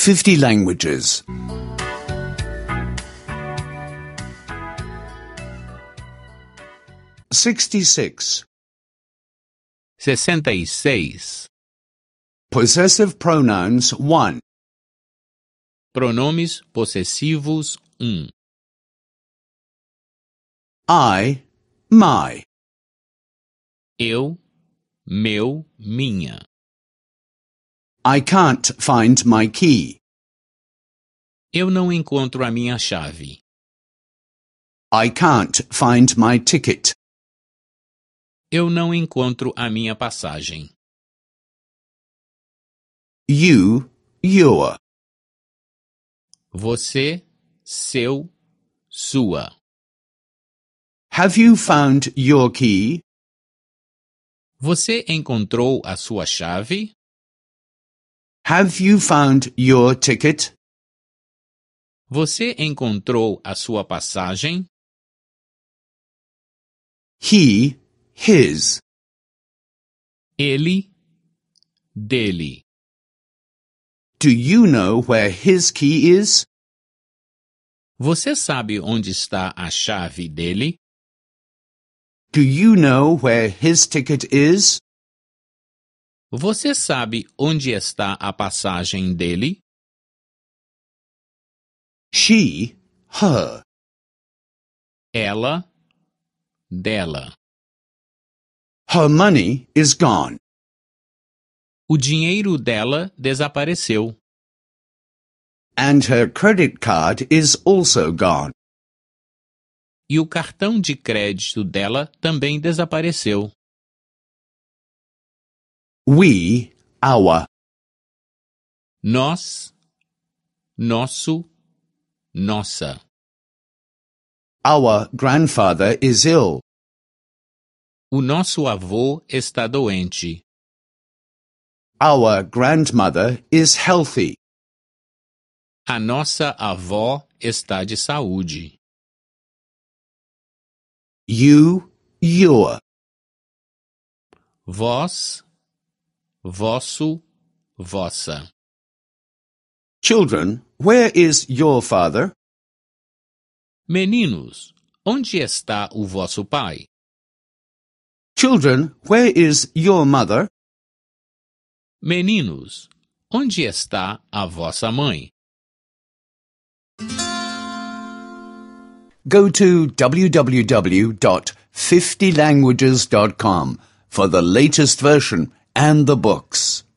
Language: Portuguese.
50 languages. 66. 66. Possessive pronouns 1. Pronomes possessivos 1. I, my. Eu, meu, minha. I can't find my key. Eu não encontro a minha chave. I can't find my ticket. Eu não encontro a minha passagem. You, your. Você, seu, sua. Have you found your key? Você encontrou a sua chave? Have you found your ticket? Você encontrou a sua passagem? He, his. Ele, dele. Do you know where his key is? Você sabe onde está a chave dele? Do you know where his ticket is? Você sabe onde está a passagem dele? She, her. Ela, dela. Her money is gone. O dinheiro dela desapareceu. And her credit card is also gone. E o cartão de crédito dela também desapareceu. We, our. Nós, nosso, nossa. Our grandfather is ill. O nosso avô está doente. Our grandmother is healthy. A nossa avó está de saúde. You, your. Vós, vosso, vossa. Children, where is your father? Meninos, onde está o vosso pai? Children, where is your mother? Meninos, onde está a vossa mãe? Go to www.50languages.com for the latest version and the books.